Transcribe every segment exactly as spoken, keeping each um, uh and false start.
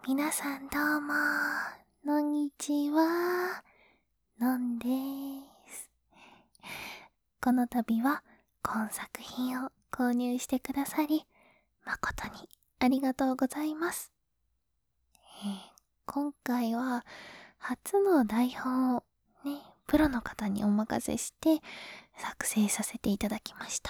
皆さんどうも、こんにちは、のんです。この度は今作品を購入してくださり、誠にありがとうございます。えー今回は初の台本をね、プロの方にお任せして作成させていただきました。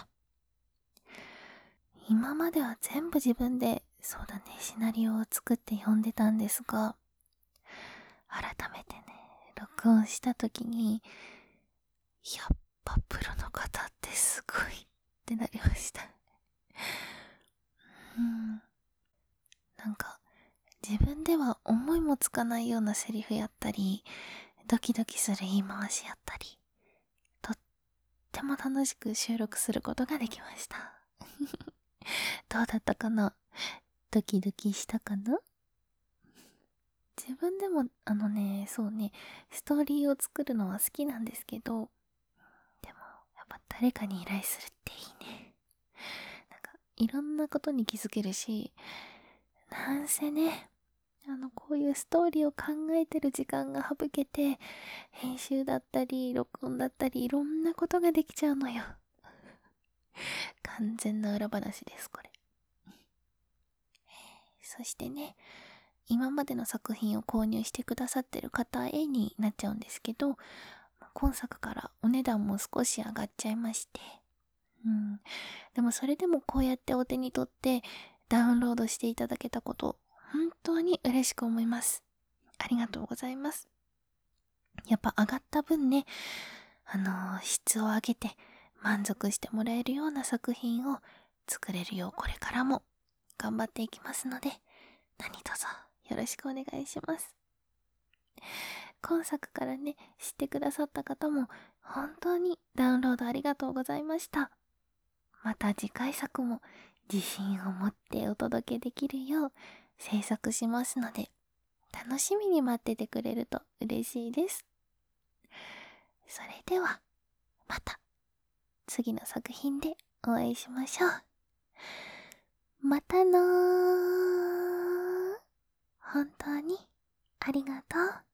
今までは全部自分で、そうだね、シナリオを作って読んでたんですが、改めてね、録音した時に、やっぱプロの方ってすごいってなりました。うん。なんか、自分では思いもつかないようなセリフやったり、ドキドキする言い回しやったり、とっても楽しく収録することができました。どうだったかな？ドキドキしたかな？自分でもあのね、そうね、ストーリーを作るのは好きなんですけど、でもやっぱ誰かに依頼するっていいね。なんかいろんなことに気づけるし、なんせね、あのこういうストーリーを考えてる時間が省けて、編集だったり録音だったりいろんなことができちゃうのよ。完全な裏話ですこれ。そしてね、今までの作品を購入してくださってる方へになっちゃうんですけど、今作からお値段も少し上がっちゃいまして、うん、でもそれでもこうやってお手に取ってダウンロードしていただけたこと、本当に嬉しく思います。ありがとうございます。やっぱ上がった分ね、あのー、質を上げて満足してもらえるような作品を作れるようこれからも頑張っていきますので、何卒よろしくお願いします。今作からね、知ってくださった方も本当にダウンロードありがとうございました。また次回作も自信を持ってお届けできるよう制作しますので、楽しみに待っててくれると嬉しいです。それではまた次の作品でお会いしましょう。またのー。本当にありがとう。